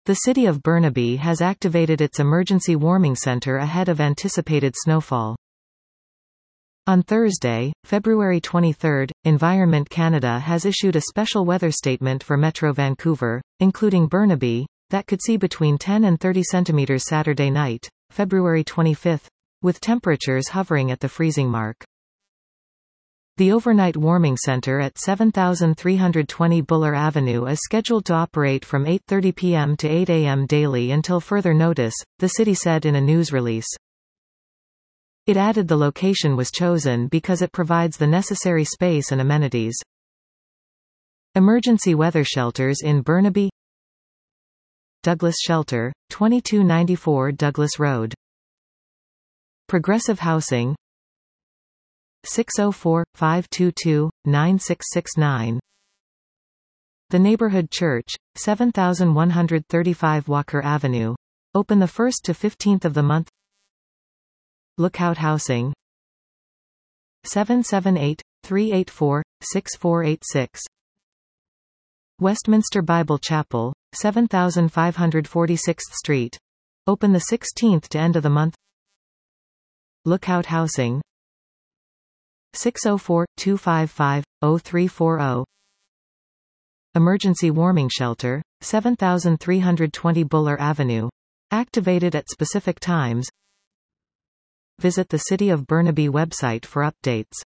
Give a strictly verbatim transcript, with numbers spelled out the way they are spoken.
The city of Burnaby has activated its emergency warming center ahead of anticipated snowfall. On Thursday, February twenty-third, Environment Canada has issued a special weather statement for Metro Vancouver, including Burnaby, that could see between ten and thirty centimeters Saturday night, February twenty-fifth, with temperatures hovering at the freezing mark. The overnight warming center at seven thousand three hundred twenty Buller Avenue is scheduled to operate from eight thirty p m to eight a m daily until further notice, the city said in a news release. It added the location was chosen because it provides the necessary space and amenities. Emergency weather shelters in Burnaby. Douglas Shelter, twenty-two ninety-four Douglas Road. Progressive Housing, six oh four, five two two, nine six six nine. The Neighborhood Church, seven thousand one hundred thirty-five Walker Avenue. Open the first to fifteenth of the month. Lookout Housing, seven seven eight, three eight four, six four eight six. Westminster Bible Chapel, seven thousand five hundred forty-sixth Street. Open the sixteenth to end of the month. Lookout Housing, six oh four, two five five, oh three four oh. Emergency Warming Shelter, seven thousand three hundred twenty Buller Avenue. Activated at specific times. Visit the City of Burnaby website for updates.